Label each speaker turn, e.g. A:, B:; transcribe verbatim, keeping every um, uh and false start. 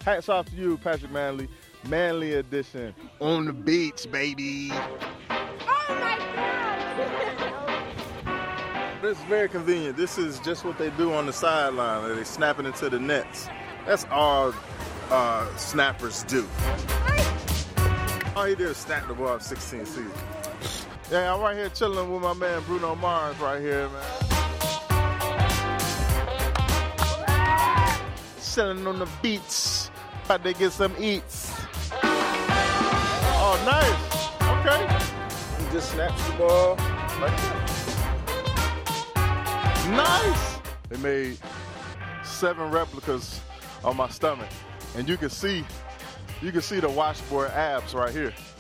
A: Hats off to you, Patrick Manley. Manly edition.
B: On the beach, baby.
C: Oh my God!
A: This is very convenient. This is just what they do on the sideline. They snap it into the nets. That's all uh, snappers do. All he did is snap the ball up sixteen seasons. Yeah, I'm right here chilling with my man Bruno Mars right here, man. Chilling on the beach, about to get some eats. Oh, nice. Okay. He just snaps the ball like that. Nice. They made seven replicas on my stomach, and you can see, you can see the washboard abs right here.